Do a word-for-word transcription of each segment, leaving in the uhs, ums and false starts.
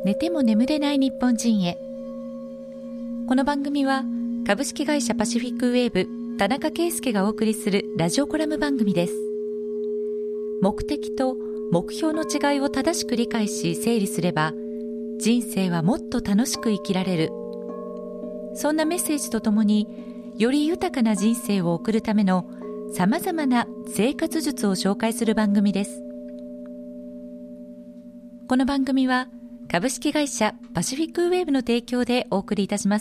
寝ても眠れない日本人へ。この番組は株式会社パシフィックウェーブ田中圭介がお送りするラジオコラム番組です。目的と目標の違いを正しく理解し整理すれば、人生はもっと楽しく生きられる。そんなメッセージとともに、より豊かな人生を送るためのさまざまな生活術を紹介する番組です。この番組は株式会社パシフィックウェーブの提供でお送りいたします。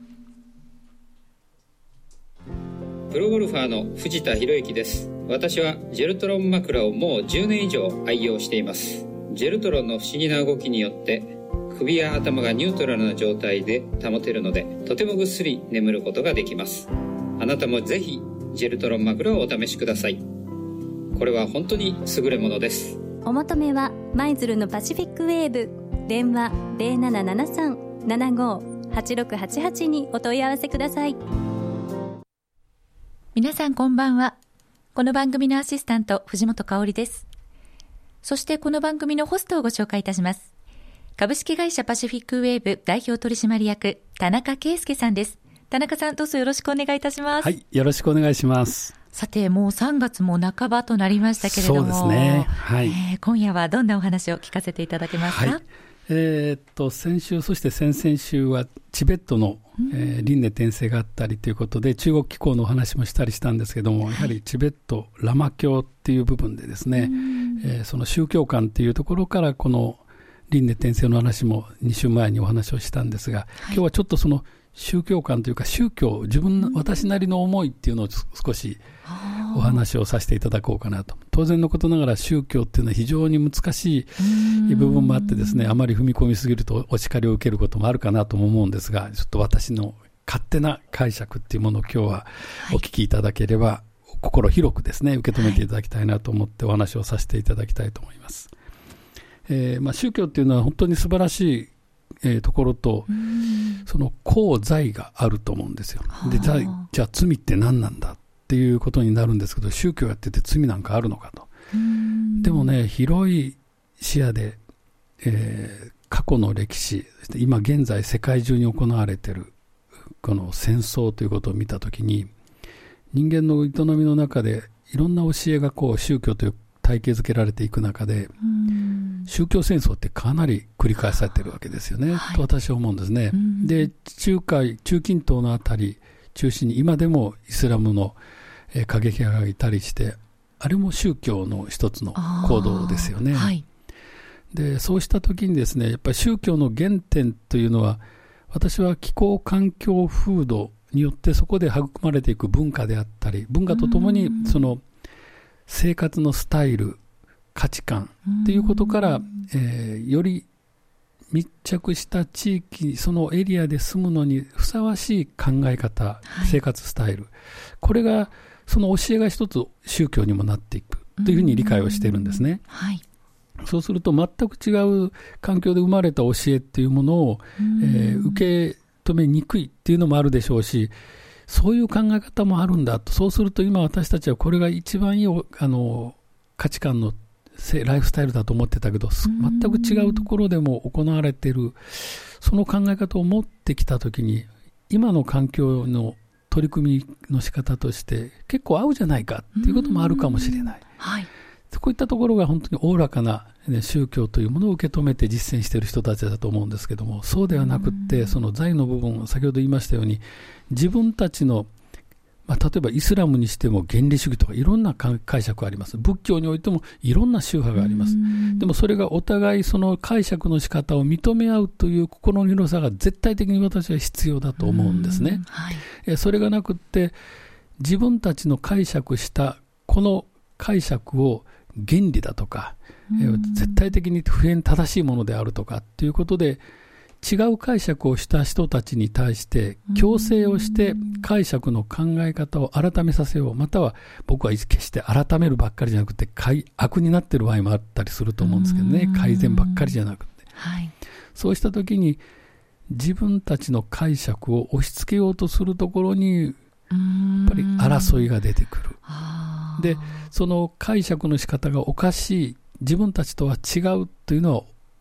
プロゴルファーの藤田博之です。私はジェルトロン枕をもうじゅうねん以上愛用しています。ジェルトロンの不思議な動きによって首や頭がニュートラルな状態で保てるので、とてもぐっすり眠ることができます。あなたもぜひジェルトロン枕をお試しください。これは本当に優れものです。 お求めは舞鶴のパシフィックウェーブ、電話 ゼロななななさん ななごはちろくはちはち にお問い合わせください。 皆さんこんばんは。この番組のアシスタント藤本香織です。そしてこの番組のホストをご紹介いたします。株式会社パシフィックウェーブ代表取締役田中圭介さんです。田中さん、どうぞよろしくお願いいたします。 はい、よろしくお願いします。 さて、もうさんがつも半ばとなりましたけれども、 そうですね、はい、 えー、今夜はどんなお話を聞かせていただけますか？ はい、えー、っと先週そして先々週はチベットの、えー、輪廻転生があったりということで中国気候のお話もしたりしたんですけども、はい、やはりチベットラマ教っていう部分でですね、えー、その宗教観っていうところからこの輪廻転生の話もに週前にお話をしたんですが、はい、今日はちょっとその宗教観というか宗教、自分の私なりの思いっていうのを少しお話をさせていただこうかなと。当然のことながら宗教っていうのは非常に難しい部分もあってですね、あまり踏み込みすぎるとお叱りを受けることもあるかなとも思うんですが、ちょっと私の勝手な解釈っていうものを今日はお聞きいただければ、はい、心広くですね受け止めていただきたいなと思ってお話をさせていただきたいと思います。えーまあ、宗教っていうのは本当に素晴らしいえー、ところと、その功罪があると思うんですよ。で、じゃあ、じゃあ罪って何なんだっていうことになるんですけど、宗教やってて罪なんかあるのかと。でもね、広い視野で、えー、過去の歴史、そして今現在世界中に行われているこの戦争ということを見たときに、人間の営みの中でいろんな教えがこう宗教という体系づけられていく中で、宗教戦争ってかなり繰り返されているわけですよね、はい、と私は思うんですね。で、中海、中近東のあたり中心に今でもイスラムの、えー、過激派がいたりして、あれも宗教の一つの行動ですよね、はい、でそうした時にですね、やっぱり宗教の原点というのは、私は気候環境風土によってそこで育まれていく文化であったり、文化とともにその生活のスタイル、価値観ということから、えー、より密着した地域、そのエリアで住むのにふさわしい考え方、はい、生活スタイル、これがその教えが一つ宗教にもなっていくというふうに理解をしているんですね、はい、そうすると全く違う環境で生まれた教えっていうものを、えー、受け止めにくいっていうのもあるでしょうし、そういう考え方もあるんだと。そうすると今私たちはこれが一番いいあの価値観のライフスタイルだと思ってたけど、全く違うところでも行われているその考え方を持ってきたときに、今の環境の取り組みの仕方として結構合うじゃないかっていうこともあるかもしれない、はい、こういったところが本当におおらかな、ね、宗教というものを受け止めて実践している人たちだと思うんですけども、そうではなくって、その財の部分を先ほど言いましたように、自分たちの、まあ、例えばイスラムにしても原理主義とかいろんな解釈があります。仏教においてもいろんな宗派があります。でもそれがお互いその解釈の仕方を認め合うという心の広さが絶対的に私は必要だと思うんですね、はい、えそれがなくって自分たちの解釈したこの解釈を原理だとか、え絶対的に普遍正しいものであるとかっていうことで違う解釈をした人たちに対して強制をして解釈の考え方を改めさせよう、または僕は決して改めるばっかりじゃなくて悪になっている場合もあったりすると思うんですけどね、改善ばっかりじゃなくて、はい、そうした時に自分たちの解釈を押し付けようとするところにやっぱり争いが出てくる。でその解釈の仕方がおかしい、自分たちとは違うというのは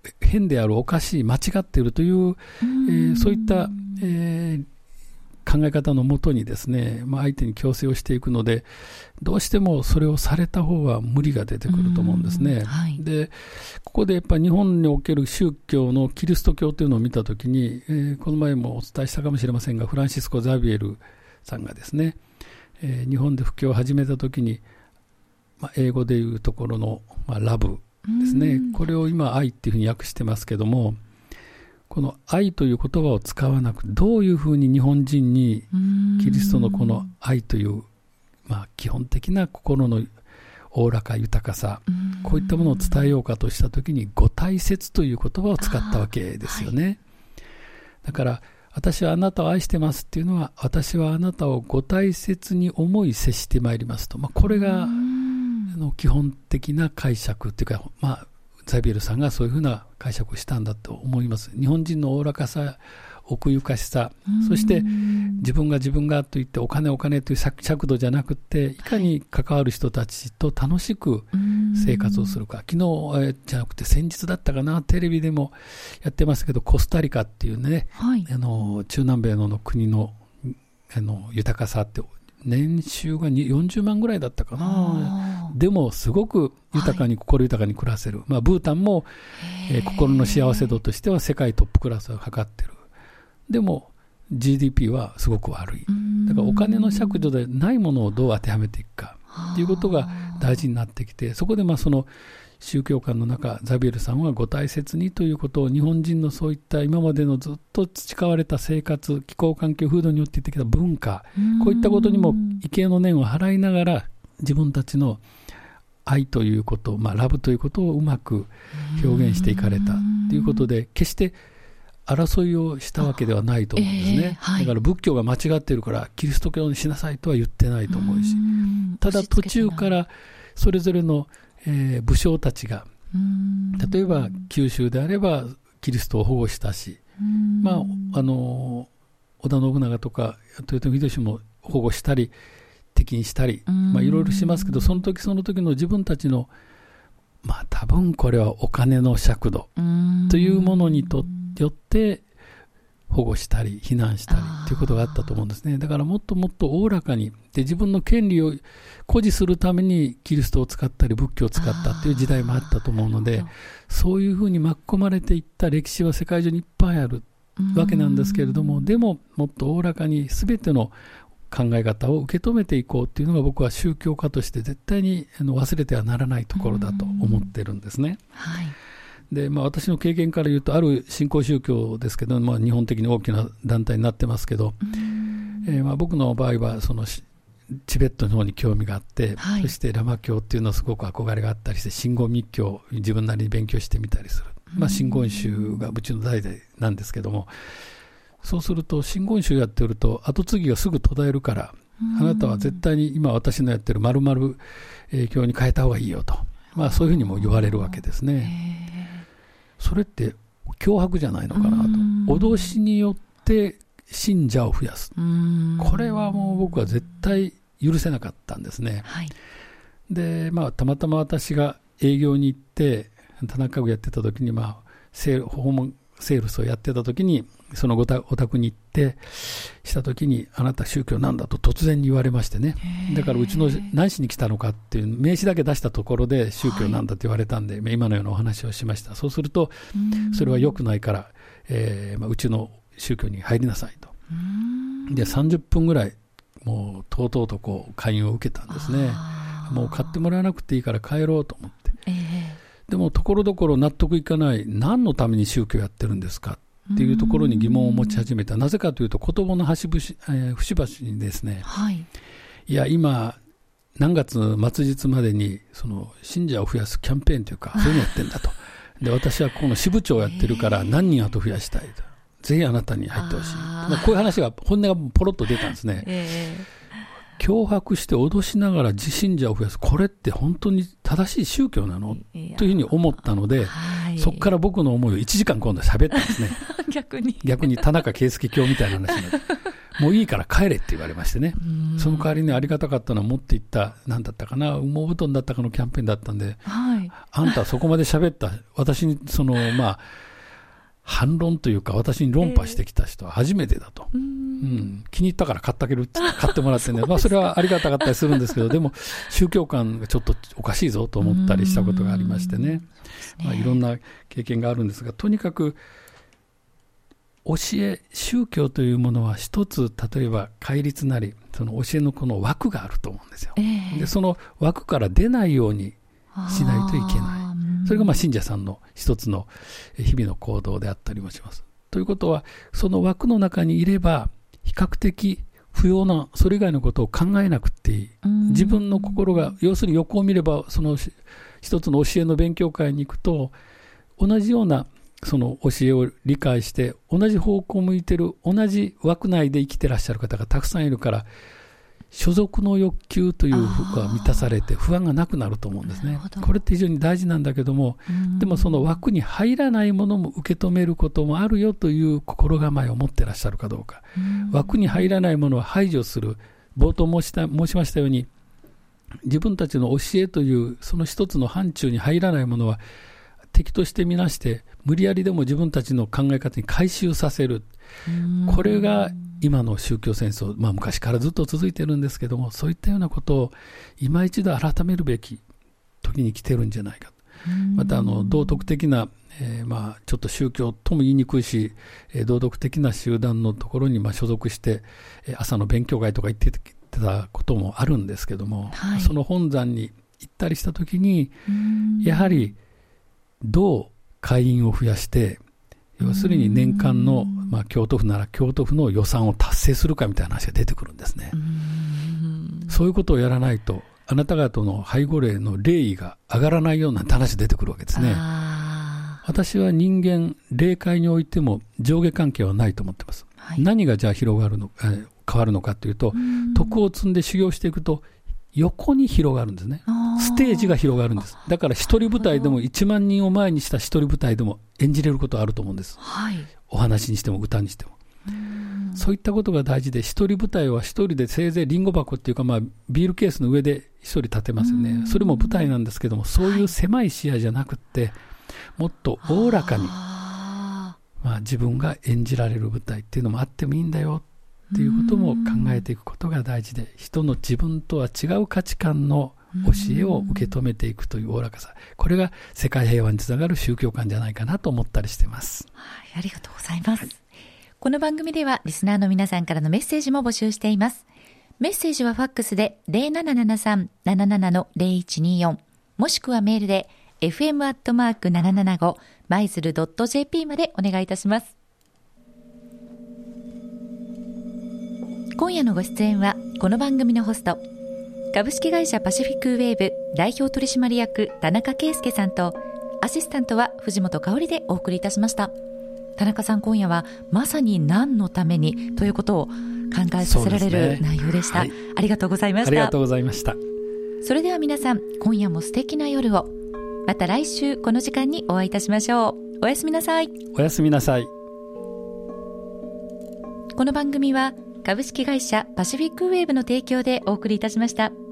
変である、おかしい、間違っているという、えー、そういった、えー、考え方のもとにですね、まあ、相手に強制をしていくので、どうしてもそれをされた方は無理が出てくると思うんですね。はい、でここでやっぱり日本における宗教のキリスト教というのを見たときに、えー、この前もお伝えしたかもしれませんが、フランシスコ・ザビエルさんがですね、えー、日本で布教を始めたときに、まあ、英語でいうところの、まあ、ラブですね、これを今愛っていうふうに訳してますけども、この愛という言葉を使わなくて、どういうふうに日本人にキリストのこの愛という、まあ、基本的な心のおおらか豊かさ、こういったものを伝えようかとしたときに、ご大切という言葉を使ったわけですよね。はい、だから私はあなたを愛してますっていうのは、私はあなたをご大切に思い接してまいりますと、まあ、これがあの基本的な解釈というか、まあ、ザビエルさんがそういうふうな解釈をしたんだと思います。日本人のおおらかさ、奥ゆかしさ、そして自分が自分がと言ってお金お金という尺度じゃなくて、いかに関わる人たちと楽しく生活をするか。昨日、えー、じゃなくて先日だったかな、テレビでもやってますけど、コスタリカっていうね、はい、あの中南米の国の、あの豊かさって年収がよんじゅうまんぐらいだったかな。でもすごく豊かに、はい、心豊かに暮らせる、まあ、ブータンも、えー、心の幸せ度としては世界トップクラスを測っている。でも ジーディーピー はすごく悪い。だからお金の尺度でないものをどう当てはめていくかということが大事になってきて、そこでまあその宗教観の中、ザビエルさんはご大切にということを、日本人のそういった今までのずっと培われた生活、気候環境、風土によってやってきた文化、こういったことにも畏敬の念を払いながら、自分たちの愛ということ、まあ、ラブということをうまく表現していかれたということで、決して争いをしたわけではないと思うんですね。えーはい、だから仏教が間違っているからキリスト教にしなさいとは言ってないと思うし、うただ途中からそれぞれの、えー、武将たちが、例えば九州であればキリストを保護したし、まあ、あの織田信長とか豊臣秀吉も保護したり敵にしたり、まあ、いろいろしますけど、その時その時の自分たちの、まあ、多分これはお金の尺度というものにとってよって保護したり避難したりということがあったと思うんですね。だからもっともっとおおらかにで、自分の権利を誇示するためにキリストを使ったり仏教を使ったという時代もあったと思うので、そういうふうに巻き込まれていった歴史は世界中にいっぱいあるわけなんですけれども、でももっとおおらかに全ての考え方を受け止めていこうというのが、僕は宗教家として絶対に忘れてはならないところだと思ってるんですね。はい。でまあ、私の経験から言うと、ある新興宗教ですけど、まあ、日本的に大きな団体になってますけど、えー、まあ僕の場合はそのチベットの方に興味があって、はい、そしてラマ教っていうのはすごく憧れがあったりして、真言密教を自分なりに勉強してみたりする、まあ、真言宗がうちの代々なんですけども、そうすると真言宗やってると後継ぎがすぐ途絶えるから、あなたは絶対に今私のやってる〇〇教に変えた方がいいよと、まあ、そういうふうにも言われるわけですね。それって脅迫じゃないのかなと、脅しによって信者を増やす、これはもう僕は絶対許せなかったんですね。はい、で、まあ、たまたま私が営業に行って田中具やってた時に、まあ、セール訪問セールスをやってた時に、そのお宅に行ってした時に、あなた宗教なんだと突然に言われましてね。だからうちの何しに来たのかっていう名刺だけ出したところで宗教なんだって言われたんで、はい、今のようなお話をしました。そうするとそれは良くないから、えーまあ、うちの宗教に入りなさいと。でさんじゅっぷんぐらいもうとうとうとこう勧誘を受けたんですね。もう買ってもらわなくていいから帰ろうと思って、えーでもところどころ納得いかない、何のために宗教やってるんですかっていうところに疑問を持ち始めた。なぜかというと、言葉の端々、えー、節々にですね、はい、いや今何月末日までにその信者を増やすキャンペーンというか、そういうのやってんだと。で私はこの支部長をやってるから何人後増やしたいと、ぜひあなたに入ってほしい、まあ、こういう話が本音がポロッと出たんですね。えー脅迫して脅しながら自信者を増やす、これって本当に正しい宗教なのというふうに思ったので、はい、そこから僕の思いをいちじかん今度喋ったんですね。逆に逆に田中圭介教みたいな話になってもういいから帰れって言われましてね。その代わりにありがたかったのは持っていった何だったかな、羽毛布団だったかのキャンペーンだったんで、はい、 あんたはそこまで喋った私にそのまあ反論というか私に論破してきた人は初めてだと、えーうん、気に入ったから買ってあげるって買ってもらってねまあそれはありがたかったりするんですけどでも宗教観がちょっとおかしいぞと思ったりしたことがありましてね、まあ、いろんな経験があるんですが、とにかく教え宗教というものは一つ例えば戒律なりその教えのこの枠があると思うんですよ、えー、でその枠から出ないようにしないといけない。それがまあ信者さんの一つの日々の行動であったりもします。ということはその枠の中にいれば比較的不要なそれ以外のことを考えなくていい。自分の心が要するに横を見ればその一つの教えの勉強会に行くと同じようなその教えを理解して同じ方向を向いている同じ枠内で生きてらっしゃる方がたくさんいるから所属の欲求というのが満たされて不安がなくなると思うんですね。これって非常に大事なんだけども、でもその枠に入らないものも受け止めることもあるよという心構えを持ってらっしゃるかどうか。枠に入らないものは排除する。冒頭申した、申しましたように自分たちの教えというその一つの範疇に入らないものは敵としてみなして無理やりでも自分たちの考え方に回収させる。これが今の宗教戦争、まあ、昔からずっと続いてるんですけども、そういったようなことを今一度改めるべき時に来てるんじゃないか。またあの道徳的な、えー、まあちょっと宗教とも言いにくいし、えー、道徳的な集団のところにまあ所属して、えー、朝の勉強会とか行ってたこともあるんですけども、はい、その本山に行ったりした時にやはりどう会員を増やして要するに年間の、まあ、京都府なら京都府の予算を達成するかみたいな話が出てくるんですね。そういうことをやらないとあなた方の背後霊の霊位が上がらないような話出てくるわけですね。私は人間霊界においても上下関係はないと思ってます、はい、何がじゃあ広がるの、えー、変わるのかというと徳を積んで修行していくと横に広がるんですね。ステージが広がるんです。だから一人舞台でもいちまん人を前にした一人舞台でも演じれることはあると思うんです、はい、お話にしても歌にしても。そういったことが大事で、一人舞台は一人でせいぜいリンゴ箱っていうか、まあ、ビールケースの上で一人立てますよね。それも舞台なんですけども、そういう狭い視野じゃなくって、もっとおおらかに、まあ、自分が演じられる舞台っていうのもあってもいいんだよっていうことも考えていくことが大事で、人の自分とは違う価値観の教えを受け止めていくというおおらかさ、これが世界平和につながる宗教観じゃないかなと思ったりしています。 はい、ありがとうございます。この番組ではリスナーの皆さんからのメッセージも募集しています。メッセージはファックスで ゼロななななさん なななな ゼロいちによん もしくはメールで エフエム アットマーク ななななご マイズル ドット ジェーピー までお願いいたします。今夜のご出演はこの番組のホスト株式会社パシフィックウェーブ代表取締役田中圭介さんとアシスタントは藤本香里でお送りいたしました。田中さん、今夜はまさに何のためにということを考えさせられる内容でした、ね。はい、ありがとうございました。 ありがとうございました。 それでは皆さん、今夜も素敵な夜を。また来週この時間にお会いいたしましょう。おやすみなさい。 おやすみなさい。 この番組は株式会社パシフィックウェーブの提供でお送りいたしました。